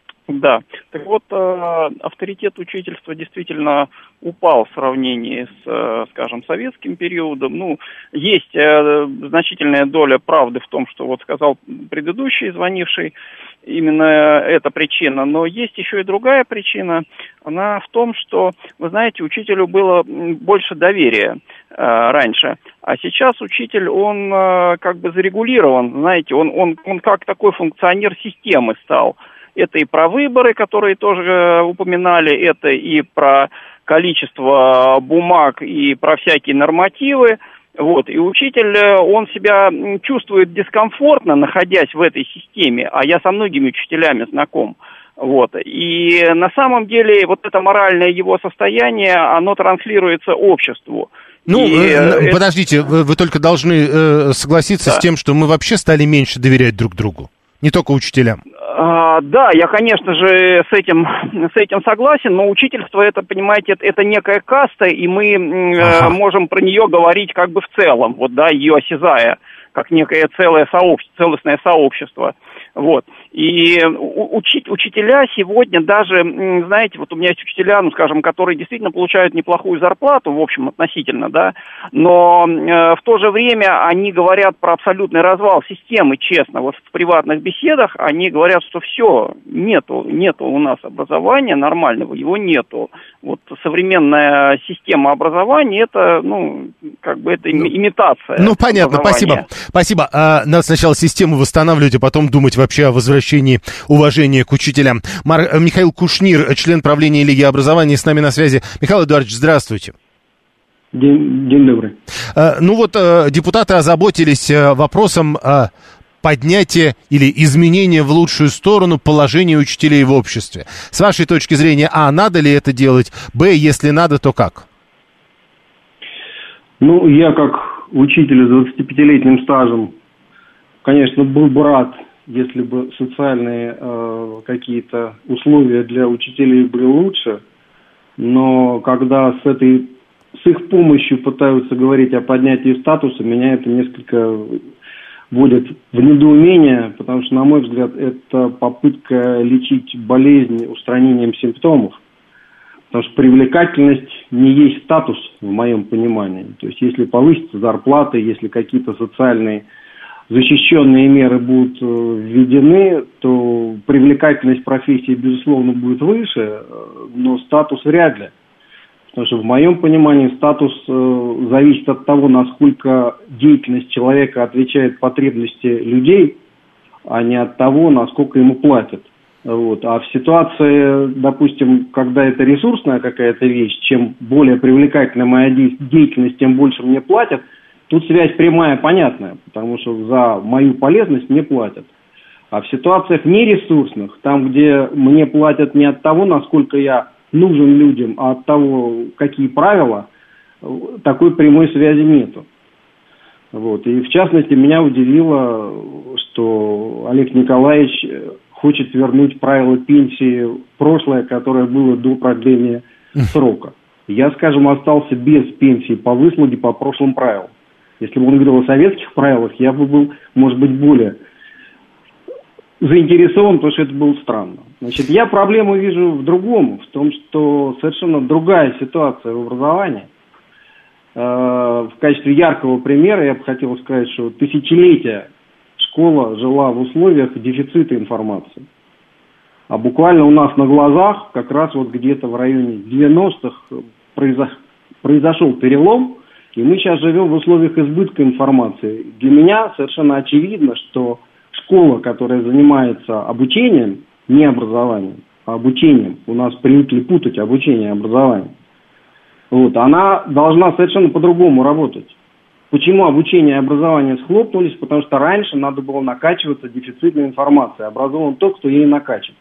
[SPEAKER 10] Да, так вот, э, авторитет учительства действительно упал в сравнении с, э, скажем, советским периодом. Ну, есть э, значительная доля правды в том, что вот сказал предыдущий звонивший, именно эта причина. Но есть еще и другая причина. Она в том, что, вы знаете, учителю было больше доверия э, раньше. А сейчас учитель, он э, как бы зарегулирован, знаете, он, он, он как такой функционер системы стал. Это и про выборы, которые тоже упоминали, это и про количество бумаг, и про всякие нормативы. Вот. И учитель, он себя чувствует дискомфортно, находясь в этой системе, а я со многими учителями знаком. Вот. И на самом деле вот это моральное его состояние, оно транслируется обществу.
[SPEAKER 3] Ну,
[SPEAKER 10] и,
[SPEAKER 3] э, подождите, вы, вы только должны э, согласиться да. с тем, что мы вообще стали меньше доверять друг другу, не только учителям.
[SPEAKER 10] А, да, я, конечно же, с этим, с этим согласен, но учительство, это, понимаете, это, это некая каста, и мы ага. э, можем про нее говорить как бы в целом, вот, да, ее осязая, как некое целое сообщество, целостное сообщество. Вот. И учить, учителя сегодня даже, знаете, вот у меня есть учителя, ну, скажем, которые действительно получают неплохую зарплату, в общем, относительно, да, но э, в то же время они говорят про абсолютный развал системы, честно. Вот в приватных беседах они говорят, что все, нету, нету у нас образования нормального, его нету. Вот современная система образования, это, ну, как бы это ну, имитация.
[SPEAKER 3] Ну, понятно, спасибо. Спасибо. А, надо сначала систему восстанавливать, а потом думать вообще о возвращении уважения к учителям. Мар... Михаил Кушнир, член правления Лиги образования, с нами на связи. Михаил Эдуардович, здравствуйте.
[SPEAKER 11] День, день добрый.
[SPEAKER 3] А, ну вот, депутаты озаботились вопросом поднятия или изменения в лучшую сторону положения учителей в обществе. С вашей точки зрения, а, надо ли это делать? Б, если надо, то как?
[SPEAKER 11] Ну, я как учитель с двадцатипятилетним стажем, конечно, был бы рад, если бы социальные э, какие-то условия для учителей были лучше, но когда с этой, с их помощью пытаются говорить о поднятии статуса, меня это несколько вводит в недоумение, потому что, на мой взгляд, это попытка лечить болезнь устранением симптомов. Потому что привлекательность не есть статус, в моем понимании. То есть, если повысится зарплата, если какие-то социальные защищенные меры будут введены, то привлекательность профессии, безусловно, будет выше, но статус вряд ли. Потому что в моем понимании статус э, зависит от того, насколько деятельность человека отвечает потребности людей, а не от того, насколько ему платят. Вот. А в ситуации, допустим, когда это ресурсная какая-то вещь, чем более привлекательна моя деятельность, тем больше мне платят, тут связь прямая, понятная, потому что за мою полезность мне платят. А в ситуациях нересурсных, там, где мне платят не от того, насколько я нужен людям, а от того, какие правила, такой прямой связи нету. Вот. И в частности, меня удивило, что Олег Николаевич хочет вернуть правила пенсии в прошлое, которое было до продления срока. Я, скажем, остался без пенсии по выслуге по прошлым правилам. Если бы он говорил о советских правилах, я бы был, может быть, более заинтересован, потому что это было странно. Значит, я проблему вижу в другом, в том, что совершенно другая ситуация в образовании. В качестве яркого примера я бы хотел сказать, что тысячелетия школа жила в условиях дефицита информации. А буквально у нас на глазах, как раз вот где-то в районе девяностых произошел перелом, и мы сейчас живем в условиях избытка информации. Для меня совершенно очевидно, что школа, которая занимается обучением, не образованием, а обучением, у нас привыкли путать обучение и образование, вот, она должна совершенно по-другому работать. Почему обучение и образование схлопнулись? Потому что раньше надо было накачиваться дефицитной информацией. Образован тот, кто ей накачан.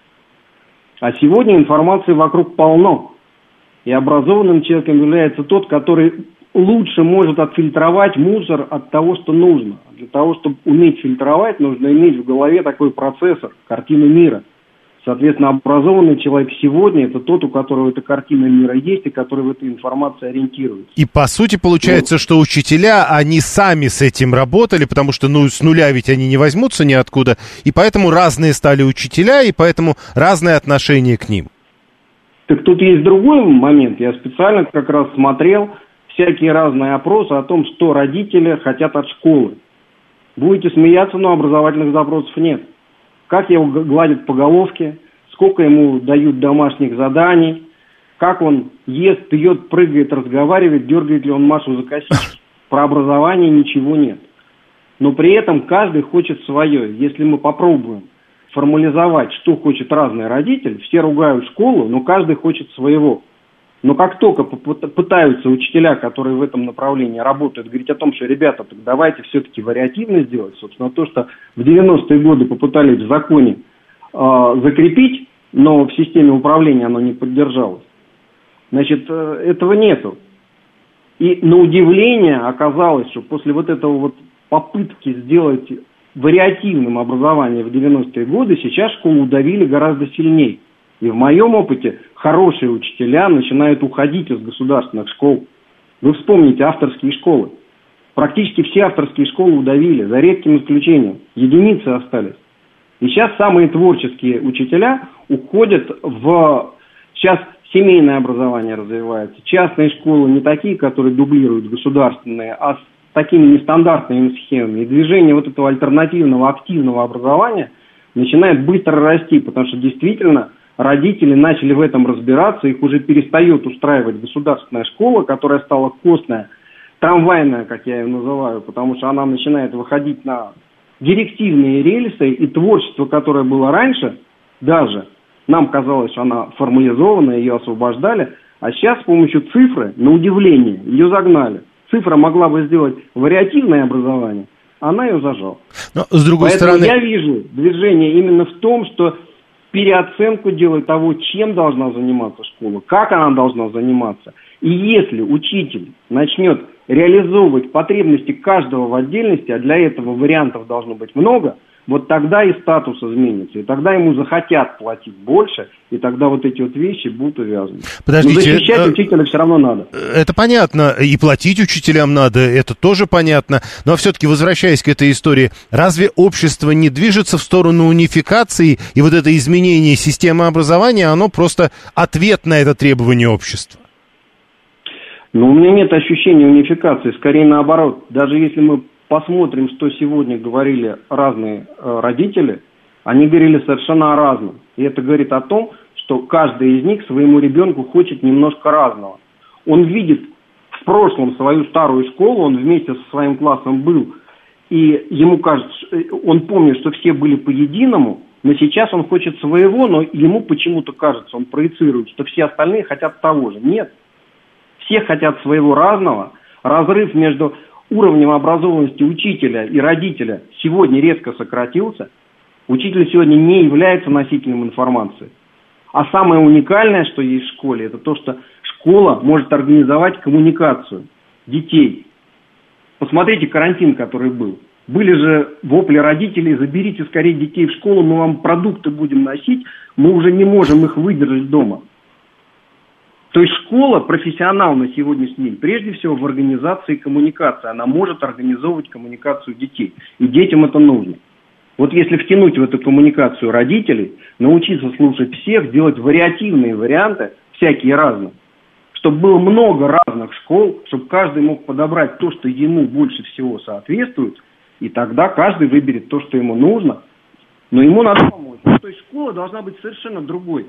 [SPEAKER 11] А сегодня информации вокруг полно. И образованным человеком является тот, который лучше может отфильтровать мусор от того, что нужно. Для того, чтобы уметь фильтровать, нужно иметь в голове такой процессор, картину мира. Соответственно, образованный человек сегодня – это тот, у которого эта картина мира есть, и который в этой информации ориентируется.
[SPEAKER 3] И по сути получается, ну, что учителя, они сами с этим работали, потому что ну, с нуля ведь они не возьмутся ниоткуда, и поэтому разные стали учителя, и поэтому разное отношение к ним.
[SPEAKER 11] Так тут есть другой момент. Я специально как раз смотрел всякие разные опросы о том, что родители хотят от школы. Будете смеяться, но образовательных запросов нет. Как его гладят по головке, сколько ему дают домашних заданий, как он ест, пьет, прыгает, разговаривает, дергает ли он Машу за косички. Про образование ничего нет. Но при этом каждый хочет свое. Если мы попробуем формализовать, что хочет разный родитель, все ругают школу, но каждый хочет своего. Но как только пытаются учителя, которые в этом направлении работают, говорить о том, что, ребята, так давайте все-таки вариативно сделать, собственно, то, что в девяностые годы попытались в законе э, закрепить, но в системе управления оно не поддержалось, значит, э, этого нету. И на удивление оказалось, что после вот этого вот попытки сделать вариативным образование в девяностые годы, сейчас школу удавили гораздо сильнее. И в моем опыте хорошие учителя начинают уходить из государственных школ. Вы вспомните авторские школы. Практически все авторские школы удавили, за редким исключением. Единицы остались. И сейчас самые творческие учителя уходят в... Сейчас семейное образование развивается. Частные школы не такие, которые дублируют государственные, а с такими нестандартными схемами. И движение вот этого альтернативного, активного образования начинает быстро расти, потому что действительно... Родители начали в этом разбираться, их уже перестает устраивать государственная школа, которая стала костная, трамвайная, как я ее называю, потому что она начинает выходить на директивные рельсы, и творчество, которое было раньше, даже нам казалось, что она формализована, ее освобождали, а сейчас с помощью цифры, на удивление, ее загнали. Цифра могла бы сделать вариативное образование, она ее зажала.
[SPEAKER 3] Но, с другой
[SPEAKER 11] Поэтому
[SPEAKER 3] стороны...
[SPEAKER 11] я вижу движение именно в том, что переоценку делать того, чем должна заниматься школа, как она должна заниматься. И если учитель начнет реализовывать потребности каждого в отдельности, а для этого вариантов должно быть много, вот тогда и статус изменится, и тогда ему захотят платить больше, и тогда вот эти вот вещи будут увязаны.
[SPEAKER 3] Подождите,
[SPEAKER 11] но защищать
[SPEAKER 3] э,
[SPEAKER 11] учителя все равно надо.
[SPEAKER 3] Это понятно, и платить учителям надо, это тоже понятно, но все-таки, возвращаясь к этой истории, разве общество не движется в сторону унификации, и вот это изменение системы образования, оно просто ответ на это требование общества?
[SPEAKER 11] Но у меня нет ощущения унификации, скорее наоборот. Даже если мы посмотрим, что сегодня говорили разные э, родители, они говорили совершенно о разном. И это говорит о том, что каждый из них своему ребенку хочет немножко разного. Он видит в прошлом свою старую школу, он вместе со своим классом был, и ему кажется, он помнит, что все были по-единому, но сейчас он хочет своего, но ему почему-то кажется, он проецирует, что все остальные хотят того же. Нет. Все хотят своего разного. Разрыв между уровнем образованности учителя и родителя сегодня резко сократился, учитель сегодня не является носителем информации. А самое уникальное, что есть в школе, это то, что школа может организовать коммуникацию детей. Посмотрите карантин, который был. Были же вопли родителей: заберите скорее детей в школу, мы вам продукты будем носить, мы уже не можем их выдержать дома. То есть школа профессионал на сегодняшний день, прежде всего в организации коммуникации. Она может организовывать коммуникацию детей. И детям это нужно. Вот если втянуть в эту коммуникацию родителей, научиться слушать всех, делать вариативные варианты, всякие разные, чтобы было много разных школ, чтобы каждый мог подобрать то, что ему больше всего соответствует, и тогда каждый выберет то, что ему нужно, но ему надо помочь. То есть школа должна быть совершенно другой.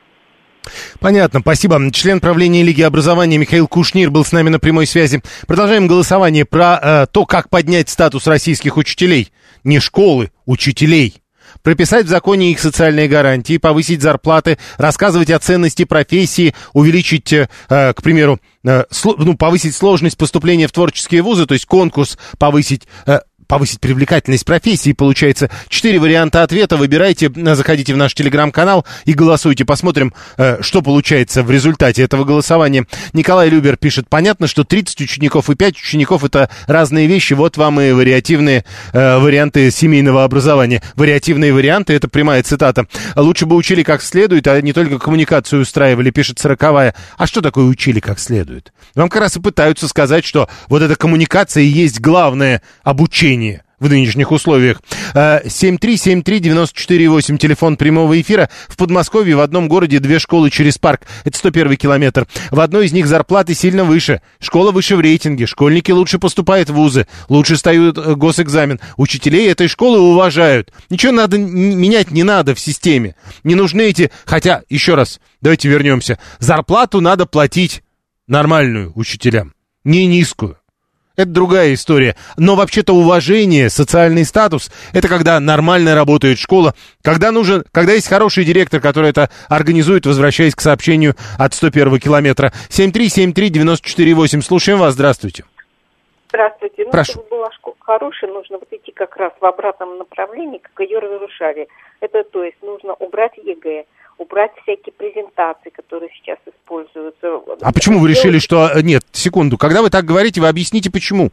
[SPEAKER 3] Понятно, спасибо. Член правления Лиги образования Михаил Кушнир был с нами на прямой связи. Продолжаем голосование про э, то, как поднять статус российских учителей. Не школы, учителей. Прописать в законе их социальные гарантии, повысить зарплаты, рассказывать о ценности профессии, увеличить, э, к примеру, э, сло, ну, повысить сложность поступления в творческие вузы, то есть конкурс повысить... Э, повысить привлекательность профессии, получается. Четыре варианта ответа. Выбирайте, заходите в наш телеграм-канал и голосуйте. Посмотрим, что получается в результате этого голосования. Николай Любер пишет: понятно, что тридцать учеников и пять учеников — это разные вещи. Вот вам и вариативные э, варианты семейного образования. Вариативные варианты — это прямая цитата. Лучше бы учили как следует, а не только коммуникацию устраивали, пишет сороковая. А что такое учили как следует? Вам как раз и пытаются сказать, что вот эта коммуникация и есть главное обучение в нынешних условиях. семь три семь три девять четыре восемь, телефон прямого эфира. В Подмосковье в одном городе две школы через парк. Это сто первый километр. В одной из них зарплаты сильно выше. Школа выше в рейтинге. Школьники лучше поступают в вузы. Лучше сдают госэкзамен. Учителей этой школы уважают. Ничего надо менять не надо в системе. Не нужны эти... Хотя, еще раз, давайте вернемся. Зарплату надо платить нормальную учителям. Не низкую. Это другая история. Но вообще-то уважение, социальный статус — это когда нормально работает школа, когда нужен, когда есть хороший директор, который это организует, возвращаясь к сообщению от сто первого километра. семь три семь три девять четыре восемь. Слушаем вас. Здравствуйте.
[SPEAKER 12] Здравствуйте. Ну,
[SPEAKER 3] Прошу.
[SPEAKER 12] чтобы была школа хорошая, нужно вот идти как раз в обратном направлении, как ее разрушали. Это, то есть, нужно убрать ЕГЭ, убрать всякие презентации, которые сейчас используются.
[SPEAKER 3] А почему вы решили, что... Нет, секунду. Когда вы так говорите, вы объясните, почему?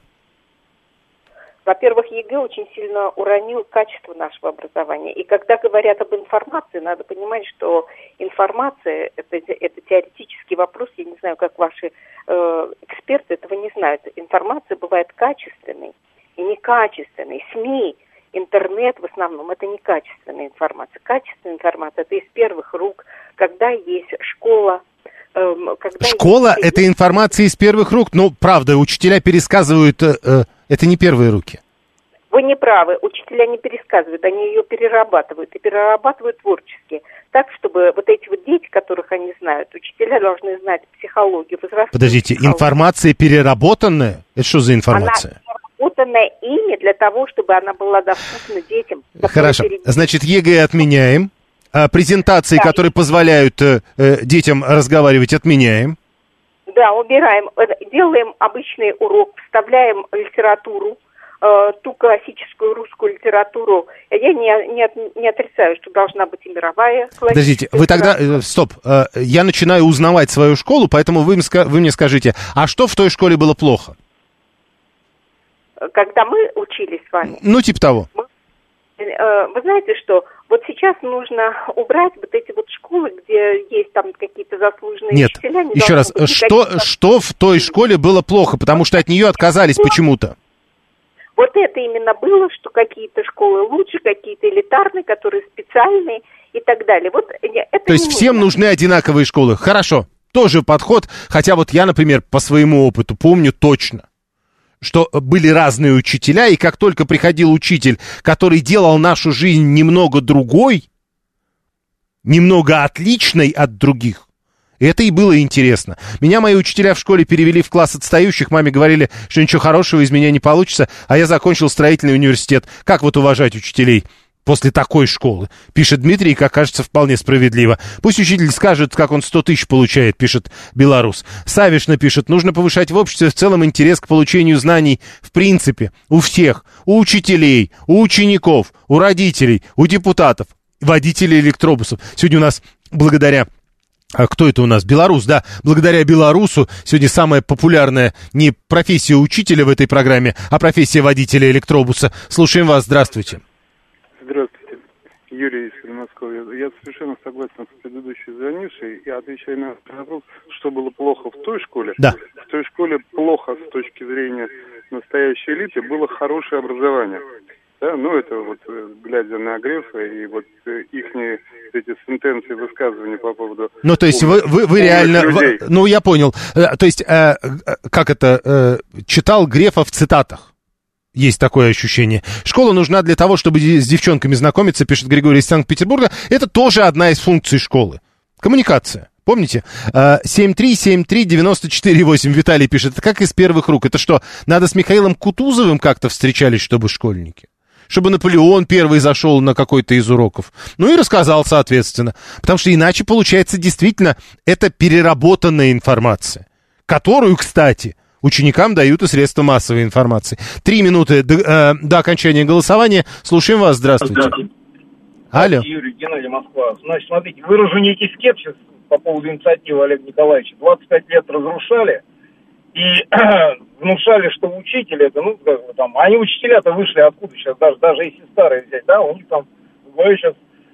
[SPEAKER 12] Во-первых, ЕГЭ очень сильно уронил качество нашего образования. И когда говорят об информации, надо понимать, что информация это, — это теоретический вопрос. Я не знаю, как ваши э, эксперты этого не знают. Информация бывает качественной и некачественной. СМИ, интернет в основном — это некачественная информация. Качественная информация — это из первых рук, когда есть школа. Эм, когда
[SPEAKER 3] школа
[SPEAKER 12] есть...
[SPEAKER 3] — это информация из первых рук. Ну, правда, учителя пересказывают... Э, э, это не первые руки.
[SPEAKER 12] Вы не правы. Учителя не пересказывают, они ее перерабатывают. И перерабатывают творчески. Так, чтобы вот эти вот дети, которых они знают, учителя должны знать психологию, возрастную
[SPEAKER 3] Подождите,
[SPEAKER 12] психологию. Информация
[SPEAKER 3] переработанная? Это что за информация?
[SPEAKER 12] Она переработанная ими для того, чтобы она была доступна детям.
[SPEAKER 3] Хорошо.
[SPEAKER 12] Перед...
[SPEAKER 3] Значит, ЕГЭ отменяем. А презентации, да, которые позволяют э, детям разговаривать, отменяем.
[SPEAKER 12] Да, убираем. Делаем обычный урок, вставляем литературу, э, ту классическую русскую литературу. Я не, не, не отрицаю, что должна быть и мировая классическая.
[SPEAKER 3] Подождите, вы тогда... Э, стоп. Э, я начинаю узнавать свою школу, поэтому вы, вы мне скажите, а что в той школе было плохо?
[SPEAKER 12] Когда мы учились с вами.
[SPEAKER 3] Ну, типа того.
[SPEAKER 12] Мы, э, вы знаете, что вот сейчас нужно убрать вот эти вот школы, где есть там какие-то заслуженные
[SPEAKER 3] Нет,
[SPEAKER 12] учителя. Не
[SPEAKER 3] еще раз, что,
[SPEAKER 12] никаких...
[SPEAKER 3] что в той школе было плохо, потому что от нее отказались
[SPEAKER 12] вот,
[SPEAKER 3] почему-то?
[SPEAKER 12] Вот это именно было, что какие-то школы лучше, какие-то элитарные, которые специальные и так далее. Вот это
[SPEAKER 3] То есть всем нужны одинаковые школы. Хорошо, тоже подход, хотя вот я, например, по своему опыту помню точно, что были разные учителя, и как только приходил учитель, который делал нашу жизнь немного другой, немного отличной от других, это и было интересно. Меня мои учителя в школе перевели в класс отстающих, маме говорили, что ничего хорошего из меня не получится, а я закончил строительный университет. Как вот уважать учителей? после такой школы, пишет Дмитрий, как кажется, вполне справедливо. Пусть учитель скажет, как он сто тысяч получает, пишет белорус. Савиш напишет, нужно повышать в обществе в целом интерес к получению знаний в принципе у всех, у учителей, у учеников, у родителей, у депутатов, водителей электробусов. Сегодня у нас благодаря... А кто это у нас? Белорус, да. Благодаря белорусу сегодня самая популярная не профессия учителя в этой программе, а профессия водителя электробуса. Слушаем вас. Здравствуйте.
[SPEAKER 13] Здравствуйте. Юрий из Подмосковья. Я совершенно согласен с предыдущей звонившей и отвечаю на вопрос, что было плохо в той школе.
[SPEAKER 3] Да.
[SPEAKER 13] В той школе плохо с точки зрения настоящей элиты было хорошее образование. Да, ну это вот, глядя на Грефа и вот ихние эти сентенции, высказывания по поводу...
[SPEAKER 3] Ну, то есть вы, вы, вы реально... Вы, ну, я понял. То есть, э, как это, э, читал Грефа в цитатах. Есть такое ощущение. Школа нужна для того, чтобы с девчонками знакомиться, пишет Григорий из Санкт-Петербурга. Это тоже одна из функций школы. Коммуникация. Помните? семь три семь три девять четыре восемь. Виталий пишет. Это как из первых рук. Это что, надо с Михаилом Кутузовым как-то встречались, чтобы школьники? Чтобы Наполеон первый зашел на какой-то из уроков. Ну и рассказал, соответственно. Потому что иначе, получается, действительно, это переработанная информация, которую, кстати, ученикам дают и средства массовой информации. Три минуты до, э, до окончания голосования. Слушаем вас. Здравствуйте.
[SPEAKER 14] Здравствуйте.
[SPEAKER 3] Алло.
[SPEAKER 14] Юрий, Геннадий, Москва. Значит, смотрите, выражу некий скепсис по поводу инициативы Олега Николаевича. двадцать пять лет разрушали и внушали, что учитель это, ну, как бы там, они учителя-то вышли откуда сейчас, даже, даже если старые взять, да, у них там, говорю, сейчас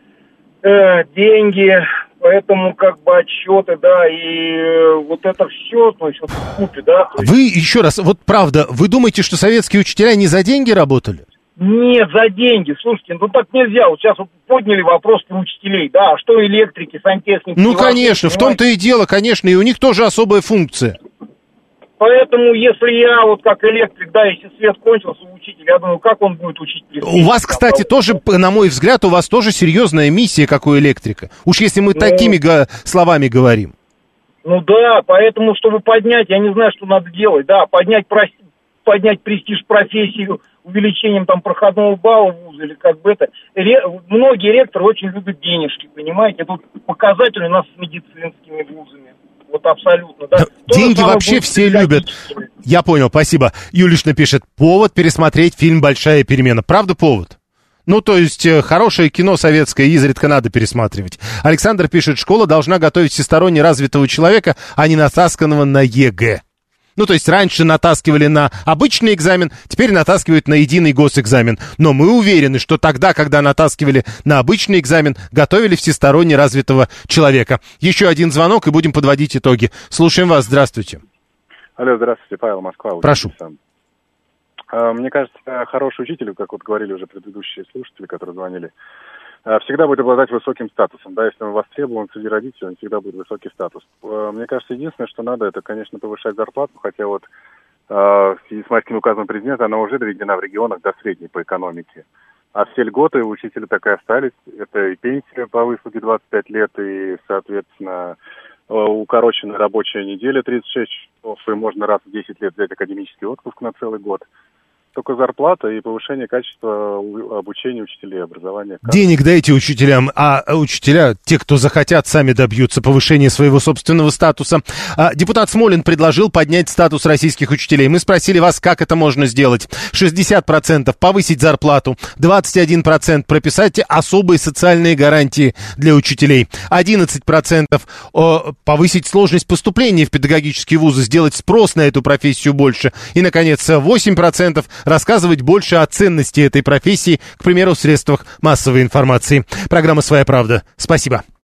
[SPEAKER 14] э, деньги, поэтому как бы отчеты, да, и э, вот это все, то есть вот в купе, да. Есть...
[SPEAKER 3] Вы еще раз, вот правда, вы думаете, что советские учителя не за деньги работали?
[SPEAKER 14] Нет, за деньги, слушайте, ну так нельзя, вот сейчас вот подняли вопрос про учителей, да, а что электрики, сантехники?
[SPEAKER 3] Ну, конечно, в том-то и дело, конечно, и у них тоже особая функция.
[SPEAKER 14] Поэтому, если я вот как электрик, да, если свет кончился у учителя, я думаю, как он будет учить?
[SPEAKER 3] У вас, кстати, тоже, на мой взгляд, у вас тоже серьезная миссия, как у электрика. Уж если мы ну, такими го- словами говорим.
[SPEAKER 14] Ну да, поэтому, чтобы поднять, я не знаю, что надо делать, да, поднять, про- поднять престиж профессии увеличением там проходного балла в вуз или как бы это. Ре- многие ректоры очень любят денежки, понимаете? Тут показатель у нас с медицинскими вузами. Вот абсолютно, да.
[SPEAKER 3] Да, деньги вообще все любят. Я понял, спасибо. Юлиш напишет, повод пересмотреть фильм «Большая перемена». Правда повод? Ну, то есть, хорошее кино советское изредка надо пересматривать. Александр пишет, школа должна готовить всесторонне развитого человека, а не натасканного на ЕГЭ. Ну, то есть, раньше натаскивали на обычный экзамен, теперь натаскивают на единый госэкзамен. Но мы уверены, что тогда, когда натаскивали на обычный экзамен, готовили всесторонне развитого человека. Еще один звонок, и будем подводить итоги. Слушаем вас. Здравствуйте.
[SPEAKER 15] Алло, здравствуйте. Павел, Москва.
[SPEAKER 3] Прошу.
[SPEAKER 15] Мне кажется, хороший учитель, как вот говорили уже предыдущие слушатели, которые звонили, всегда будет обладать высоким статусом. Да, если он востребован среди родителей, он всегда будет высокий статус. Мне кажется, единственное, что надо, это, конечно, повышать зарплату, хотя вот в связи с майским указом президента она уже доведена в регионах до средней по экономике. А все льготы у учителя так и остались. Это и пенсия по выслуге двадцать пять лет, и, соответственно, укороченная рабочая неделя тридцать шесть часов, и можно раз в десять лет взять академический отпуск на целый год. Только зарплата и повышение качества обучения учителей, образования.
[SPEAKER 3] Денег дайте учителям, а учителя, те, кто захотят, сами добьются повышения своего собственного статуса. Депутат Смолин предложил поднять статус российских учителей. Мы спросили вас, как это можно сделать. шестьдесят процентов повысить зарплату, двадцать один процент прописать особые социальные гарантии для учителей, одиннадцать процентов повысить сложность поступления в педагогические вузы, сделать спрос на эту профессию больше. И, наконец, восемь процентов рассказывать больше о ценности этой профессии, к примеру, в средствах массовой информации. Программа «Своя правда». Спасибо.